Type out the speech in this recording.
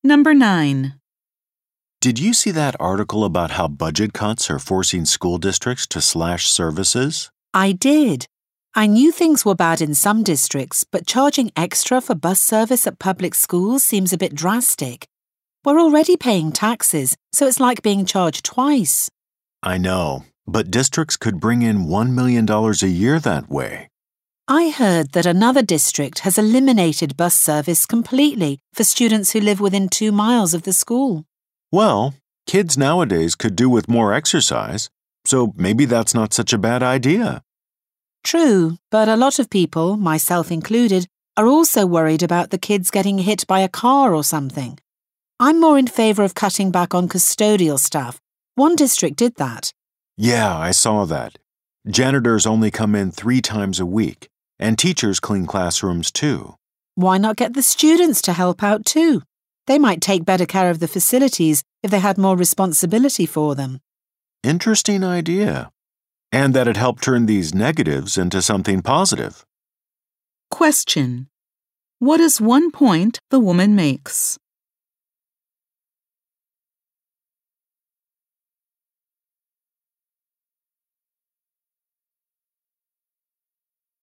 Number 9. Did you see that article about how budget cuts are forcing school districts to slash services? I did. I knew things were bad in some districts, but charging extra for bus service at public schools seems a bit drastic. We're already paying taxes, so it's like being charged twice. I know, but districts could bring in $1 million a year that way. I heard that another district has eliminated bus service completely for students who live within 2 miles of the school. Well, kids nowadays could do with more exercise, so maybe that's not such a bad idea. True, but a lot of people, myself included, are also worried about the kids getting hit by a car or something. I'm more in favour of cutting back on custodial staff. One district did that. Yeah, I saw that. Janitors only come in 3 times a week, and teachers clean classrooms too. Why not get the students to help out too? They might take better care of the facilities if they had more responsibility for them. Interesting idea. And that it helped turn these negatives into something positive. Question. What is one point the woman makes?